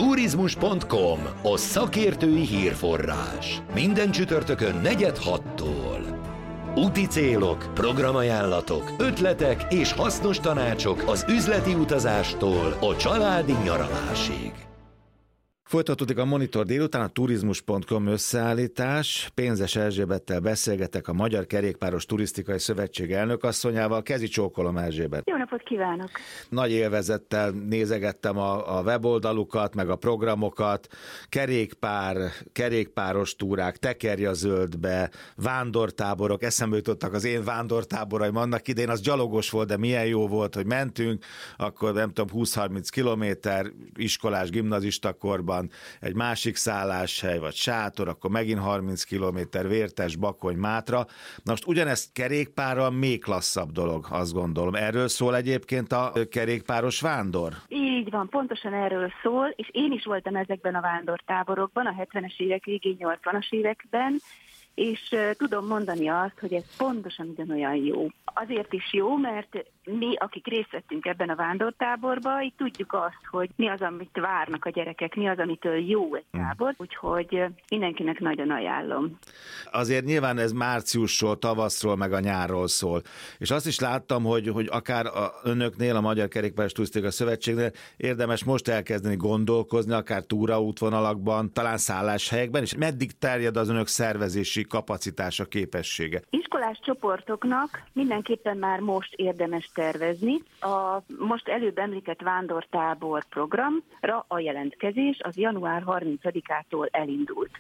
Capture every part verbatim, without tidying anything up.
Turizmus pont com, a szakértői hírforrás. Minden csütörtökön negyed hattól. Úti célok, programajánlatok, ötletek és hasznos tanácsok az üzleti utazástól a családi nyaralásig. Folytatódik a Monitor délután, a Turizmus pont com összeállítás. Pénzes Erzsébettel beszélgetek, a Magyar Kerékpáros Turisztikai Szövetség elnökasszonyával. Kezi csókolom, Erzsébet! Jó napot kívánok! Nagy élvezettel nézegettem a, a weboldalukat, meg a programokat. Kerékpár, kerékpáros túrák, tekerje a zöldbe, vándortáborok. Eszembe jutottak az én vándortáboraim annak idején, az gyalogos volt, de milyen jó volt, hogy mentünk, akkor nem tudom, húsz-harminc kilométer, iskolás, gimnazista korban, egy másik szálláshely, vagy sátor, akkor megint harminc kilométer, Vértes, Bakony, Mátra. Na most ugyanezt kerékpárral még klasszabb dolog, azt gondolom. Erről szól egyébként a kerékpáros vándor? Így van, pontosan erről szól, és én is voltam ezekben a vándortáborokban, a hetvenes évek végén, nyolcvanas években, és uh, tudom mondani azt, hogy ez pontosan ugyanolyan jó. Azért is jó, mert mi, akik részt vettünk ebben a vándortáborban, így tudjuk azt, hogy mi az, amit várnak a gyerekek, mi az, amitől jó egy tábor, úgyhogy mindenkinek nagyon ajánlom. Azért nyilván ez márciusról, tavaszról, meg a nyárról szól. És azt is láttam, hogy, hogy akár a önöknél, a Magyar Kerékpáros Turisztikai Szövetségnél érdemes most elkezdeni gondolkozni, akár túraútvonalakban, talán szálláshelyekben, és meddig terjed az önök szervezési kapacitása, képessége? Iskolás csoportoknak mindenképpen már most érdemes tervezni. A most előbb említett vándortábor programra a jelentkezés az január harmincadikától elindult.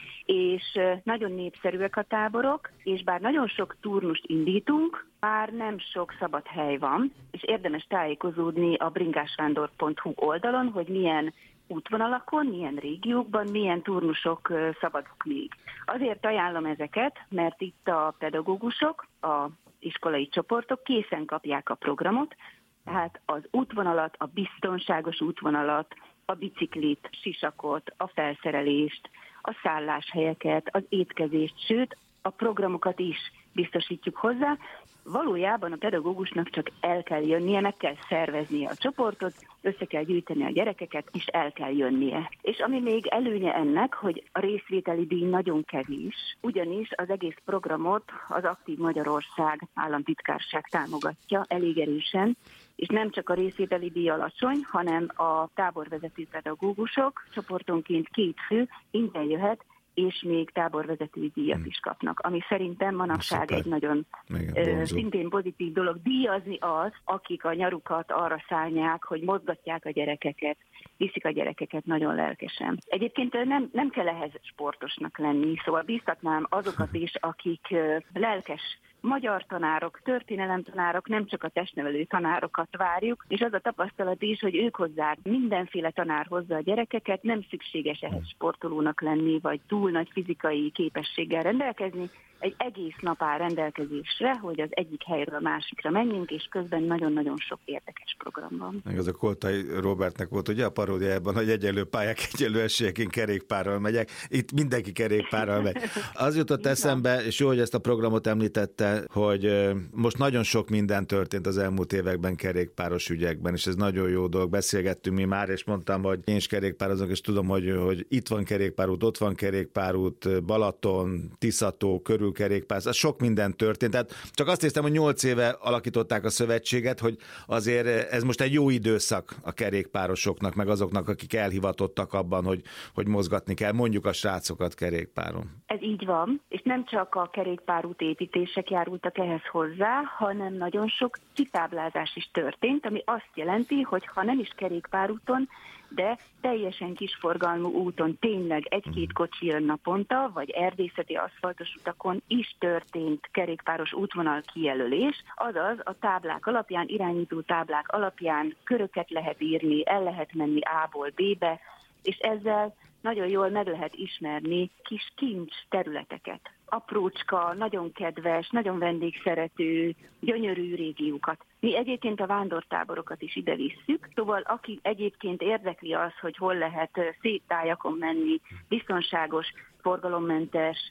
És nagyon népszerűek a táborok, és bár nagyon sok turnust indítunk, már nem sok szabad hely van, és érdemes tájékozódni a bringásvándor pont hu oldalon, hogy milyen útvonalakon, milyen régiókban, milyen turnusok szabadok még. Azért ajánlom ezeket, mert itt a pedagógusok, a iskolai csoportok készen kapják a programot, tehát az útvonalat, a biztonságos útvonalat, a biciklit, sisakot, a felszerelést, a szálláshelyeket, az étkezést, sőt, a programokat is biztosítjuk hozzá. Valójában a pedagógusnak csak el kell jönnie, meg kell szerveznie a csoportot, össze kell gyűjteni a gyerekeket, és el kell jönnie. És ami még előnye ennek, hogy a részvételi díj nagyon kevés, ugyanis az egész programot az Aktív Magyarország államtitkárság támogatja elég erősen, és nem csak a részvételi díj alacsony, hanem a táborvezető pedagógusok csoportonként két fő ingyen jöhet, és még táborvezetői díjat is kapnak, ami szerintem manapság egy nagyon ö, szintén pozitív dolog. Díjazni az, akik a nyarukat arra szállják, hogy mozgatják a gyerekeket, viszik a gyerekeket nagyon lelkesen. Egyébként nem, nem kell ehhez sportosnak lenni, szóval bíztatnám azokat is, akik ö, lelkes magyar tanárok, történelemtanárok, nem csak a testnevelő tanárokat várjuk, és az a tapasztalat is, hogy ők hozzák, mindenféle tanár hozza a gyerekeket, nem szükséges ehhez sportolónak lenni, vagy túl nagy fizikai képességgel rendelkezni, egy egész nap áll rendelkezésre, hogy az egyik helyről a másikra menjünk, és közben nagyon-nagyon sok érdekes program van. Meg az a Koltai Robertnek volt ugye a paródiában, hogy egyenlő pályák, egyenlő esélyek, én kerékpárral megyek. Itt mindenki kerékpárral megy. Az jutott eszembe, és jó, hogy ezt a programot említette, hogy most nagyon sok minden történt az elmúlt években kerékpáros ügyekben, és ez nagyon jó dolog. Beszélgettünk mi már, és mondtam, hogy én is kerékpározok, és tudom, hogy, hogy itt van kerékpárút, ott van kerékpárút, Balaton, Tiszató, körül kerékpár, az sok minden történt. Tehát csak azt hiszem, hogy nyolc éve alakították a szövetséget, hogy azért ez most egy jó időszak a kerékpárosoknak, meg azoknak, akik elhivatottak abban, hogy, hogy mozgatni kell, mondjuk a srácokat kerékpáron. Ez így van, és nem csak a kerékpárút építések járultak ehhez hozzá, hanem nagyon sok kitáblázás is történt, ami azt jelenti, hogy ha nem is kerékpárúton, de teljesen kisforgalmú úton tényleg egy-két kocsi jön naponta, vagy erdészeti aszfaltos utakon is történt kerékpáros útvonal kijelölés, azaz a táblák alapján, irányító táblák alapján köröket lehet írni, el lehet menni A-ból B-be, és ezzel nagyon jól meg lehet ismerni kis kincs területeket. Aprócska, nagyon kedves, nagyon vendégszerető, gyönyörű régiókat. Mi egyébként a vándortáborokat is ide visszük, szóval aki egyébként érdekli az, hogy hol lehet szép tájakon menni, biztonságos, forgalommentes,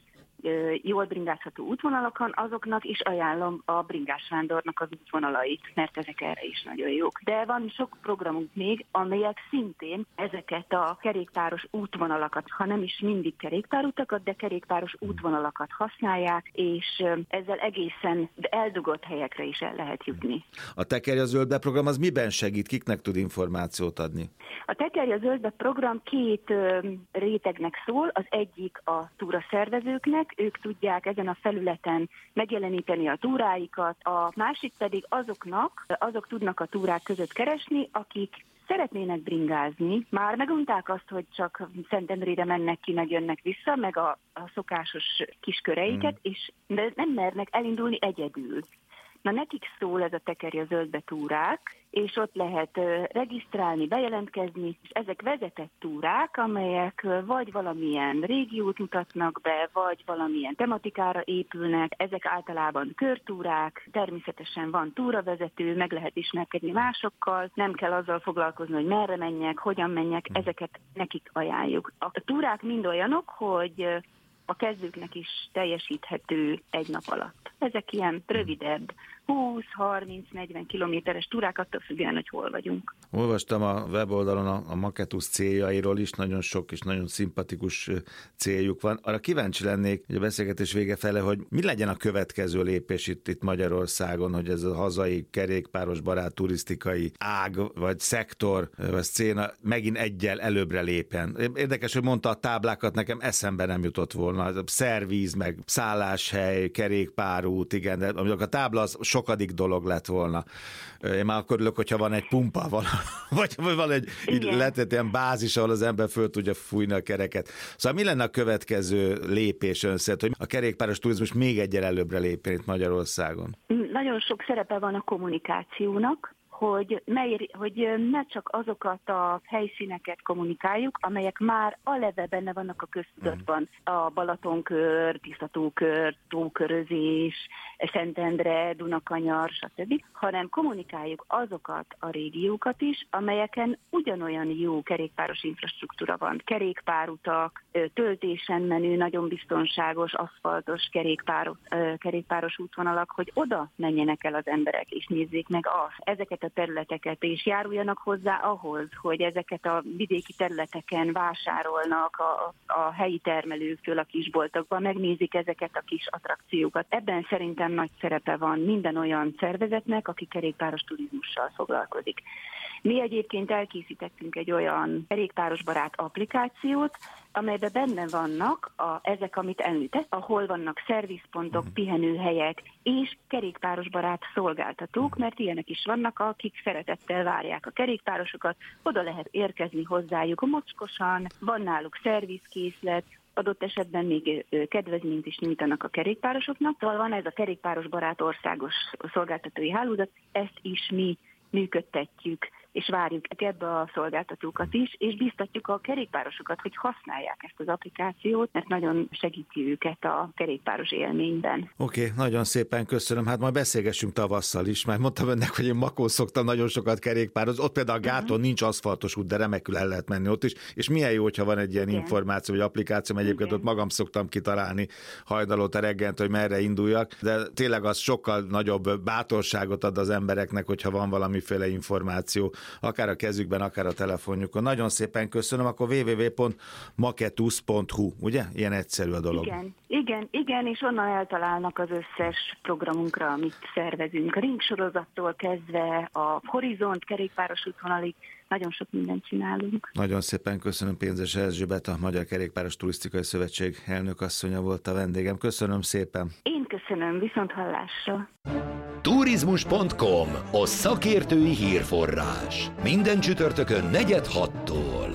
jól bringázható útvonalakon, azoknak is ajánlom a bringásvándornak az útvonalait, mert ezek erre is nagyon jók. De van sok programunk még, amelyek szintén ezeket a kerékpáros útvonalakat, ha nem is mindig kerékpárutakat, de kerékpáros útvonalakat használják, és ezzel egészen eldugott helyekre is el lehet jutni. A Tekerj a Zöldbe program az miben segít? Kiknek tud információt adni? A Tekerj a Zöldbe program két ö, rétegnek szól, az egyik a túraszervezőknek, ők tudják ezen a felületen megjeleníteni a túráikat, a másik pedig azoknak, azok tudnak a túrák között keresni, akik szeretnének bringázni, már megunták azt, hogy csak Szentendrére mennek ki, meg jönnek vissza, meg a, a szokásos kisköreiket, mm. és de nem mernek elindulni egyedül. Na nekik szól ez a Tekerj a Zöldbe túrák, és ott lehet regisztrálni, bejelentkezni, és ezek vezetett túrák, amelyek vagy valamilyen régiót mutatnak be, vagy valamilyen tematikára épülnek, ezek általában körtúrák, természetesen van túravezető, meg lehet ismerkedni másokkal, nem kell azzal foglalkozni, hogy merre menjek, hogyan menjek, ezeket nekik ajánljuk. A túrák mind olyanok, hogy a kezdőknek is teljesíthető egy nap alatt. Ezek ilyen rövidebb, húsz, harminc, negyven kilométeres túrák, attól függően, hogy hol vagyunk. Olvastam a weboldalon a, a Maketusz céljairól is, nagyon sok és nagyon szimpatikus céljuk van. Arra kíváncsi lennék, hogy a beszélgetés vége fele, hogy mi legyen a következő lépés itt, itt Magyarországon, hogy ez a hazai kerékpáros barát turisztikai ág, vagy szektor, vagy széna megint egyel előbbre lépjen. Érdekes, hogy mondta a táblákat, nekem eszembe nem jutott volna. Szervíz, meg szálláshely, kerékpárút, igen, de a tábla az sokadik dolog lett volna. Én már akkor ülök, hogyha van egy pumpa, van, vagy van egy letett ilyen bázis, ahol az ember föl tudja fújni a kereket. Szóval mi lenne a következő lépés ön szerint, hogy a kerékpáros turizmus még egyel előbbre lépjen itt Magyarországon? Nagyon sok szerepe van a kommunikációnak, hogy, mely, hogy ne csak azokat a helyszíneket kommunikáljuk, amelyek már aleve benne vannak a köztudatban. A Balatonkör, Tisztatókör, Tókörözés, Szentendre, Dunakanyar, stb., hanem kommunikáljuk azokat a régiókat is, amelyeken ugyanolyan jó kerékpáros infrastruktúra van. Kerékpárutak, töltésen menő, nagyon biztonságos, aszfaltos kerékpáros, kerékpáros útvonalak, hogy oda menjenek el az emberek, és nézzék meg azt, ezeket a területeket, és járuljanak hozzá ahhoz, hogy ezeket a vidéki területeken vásárolnak a, a helyi termelőktől a kisboltokban, megnézik ezeket a kis attrakciókat. Ebben szerintem nagy szerepe van minden olyan szervezetnek, aki kerékpáros turizmussal foglalkozik. Mi egyébként elkészítettünk egy olyan kerékpárosbarát applikációt, amelyben benne vannak a, ezek, amit említett, ahol vannak szervizpontok, pihenőhelyek és kerékpárosbarát szolgáltatók, mert ilyenek is vannak, akik szeretettel várják a kerékpárosokat, oda lehet érkezni hozzájuk mocskosan, van náluk szervizkészlet, adott esetben még kedvezményt is nyújtanak a kerékpárosoknak. Szóval van ez a kerékpárosbarát országos szolgáltatói hálózat, ezt is mi működtetjük, és várjuk ebbe a szolgáltatókat is, és biztatjuk a kerékpárosokat, hogy használják ezt az applikációt, mert nagyon segíti őket a kerékpáros élményben. Oké, okay, nagyon szépen köszönöm. Hát majd beszélgessünk tavasszal is, mert mondtam önnek, hogy én Makón szoktam nagyon sokat kerékpározni. Ott például a gáton uh-huh. nincs aszfaltos út, de remekül el lehet menni ott is, és milyen jó, hogyha van egy ilyen igen. információ, vagy applikáció, egyébként igen. ott magam szoktam kitalálni hajnalóta reggelt, hogy merre induljak, de tényleg az sokkal nagyobb bátorságot ad az embereknek, hogyha van valamiféle információ, akár a kezükben, akár a telefonjukon. Nagyon szépen köszönöm, akkor double-u double-u double-u pont maketusz pont hu, ugye? Ilyen egyszerű a dolog. Igen, igen, igen, és onnan eltalálnak az összes programunkra, amit szervezünk. A Ring sorozattól kezdve a Horizont kerékpáros útvonalig nagyon sok mindent csinálunk. Nagyon szépen köszönöm, Pénzes Erzsébet, a Magyar Kerékpáros Turisztikai Szövetség elnökasszonya volt a vendégem. Köszönöm szépen. Én köszönöm, viszont hallásra. Turizmus pont com, a szakértői hírforrás. Minden csütörtökön negyed hattól.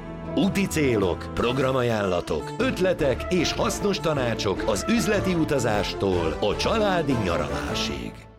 Úti célok, programajánlatok, ötletek és hasznos tanácsok az üzleti utazástól a családi nyaralásig.